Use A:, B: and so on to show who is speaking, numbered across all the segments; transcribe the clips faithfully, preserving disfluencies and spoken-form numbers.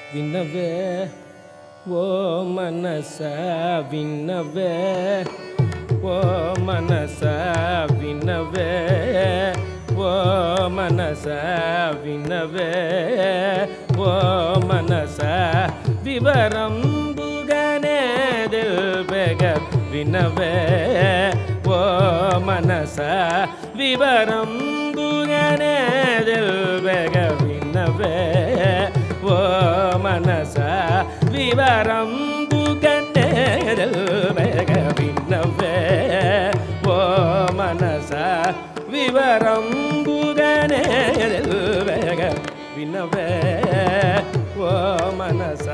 A: వినవే ఓ మనస వినవే ఓ మనస వినవే ఓ మనస వినవే ఓ మనస వివరంబుగనే దిల్బెగ వినవే ఓ మనస వివరంబుగనే దిల్బెగ వినవే ఓ మనస వివరంబుగనే దిల్బెగ వినవే ఓ మనస వివరంబుగనే దిల్బెగ వినవే ఓ మనస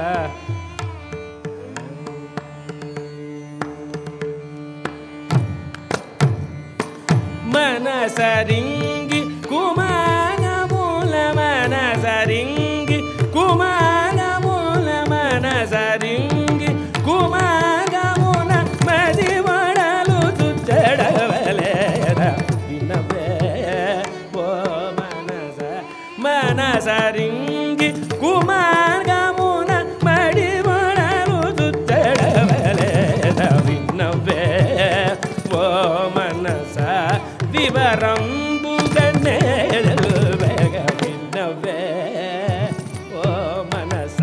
A: మనసరింగి కుమారమూల మనసరింగి కుమారమూల మనసరింగి కుమారమున మదివడలు చుచ్చడవలేద వినవే ఓ మనస మనసరింగి కుమారమున మడివడలు చుచ్చడవలేద వినవే ఓ మనస వివరంబుగనే దిల్బెగ వినవే ఓ మనస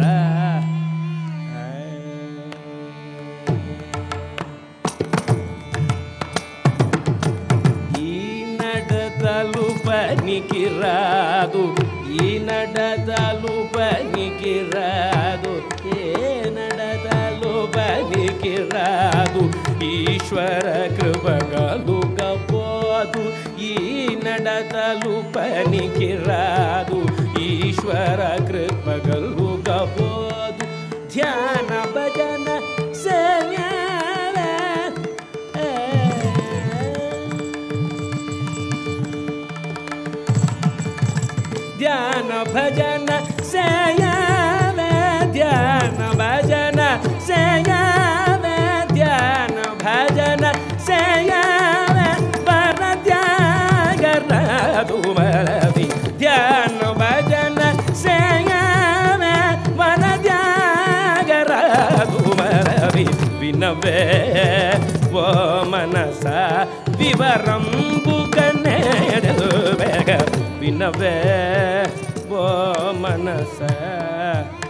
A: ఈ నడతలు పనికి రాదు ఈ నడతలు పనికి రాదు ఏ నడతలు పనికి రాదు ఈశ్వర కృప కలుగపోదు ఈ నడతలు పనికి రాదు ఈశ్వర కృప కలుగపోదు ధ్యాన భజన సేవ్యాలే ధ్యాన భజన సేయావే ధ్యాన భజన సేయావే ధ్యాన భజన సేయావే వర త్యాగరాదు మరవి ధ్యాన భజన సేయావే వర త్యాగరాదు మరవి వినవే ఓ మనస వివరంబుగనే దిల్బెగ వినవే ఓ మనస